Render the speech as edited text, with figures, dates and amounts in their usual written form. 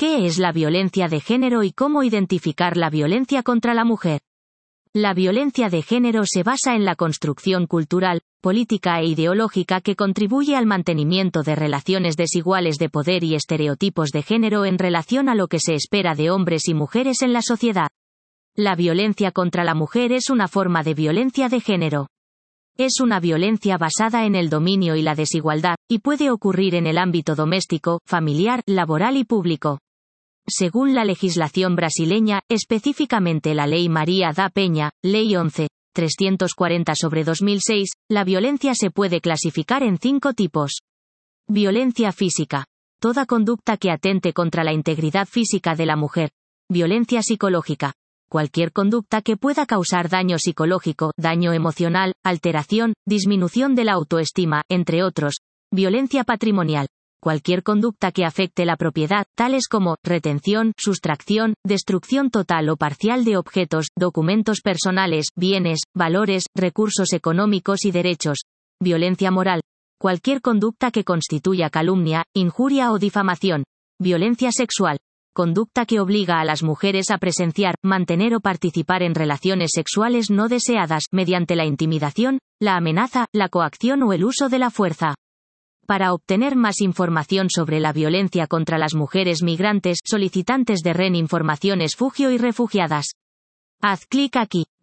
¿Qué es la violencia de género y cómo identificar la violencia contra la mujer? La violencia de género se basa en la construcción cultural, política e ideológica que contribuye al mantenimiento de relaciones desiguales de poder y estereotipos de género en relación a lo que se espera de hombres y mujeres en la sociedad. La violencia contra la mujer es una forma de violencia de género. Es una violencia basada en el dominio y la desigualdad, y puede ocurrir en el ámbito doméstico, familiar, laboral y público. Según la legislación brasileña, específicamente la Ley María da Penha, Ley 11.340/2006, la violencia se puede clasificar en 5 tipos. Violencia física. Toda conducta que atente contra la integridad física de la mujer. Violencia psicológica. Cualquier conducta que pueda causar daño psicológico, daño emocional, alteración, disminución de la autoestima, entre otros. Violencia patrimonial. Cualquier conducta que afecte la propiedad, tales como retención, sustracción, destrucción total o parcial de objetos, documentos personales, bienes, valores, recursos económicos y derechos. Violencia moral. Cualquier conducta que constituya calumnia, injuria o difamación. Violencia sexual. Conducta que obliga a las mujeres a presenciar, mantener o participar en relaciones sexuales no deseadas, mediante la intimidación, la amenaza, la coacción o el uso de la fuerza. Para obtener más información sobre la violencia contra las mujeres migrantes, solicitantes de REN, informaciones Fugio y refugiadas. Haz clic aquí.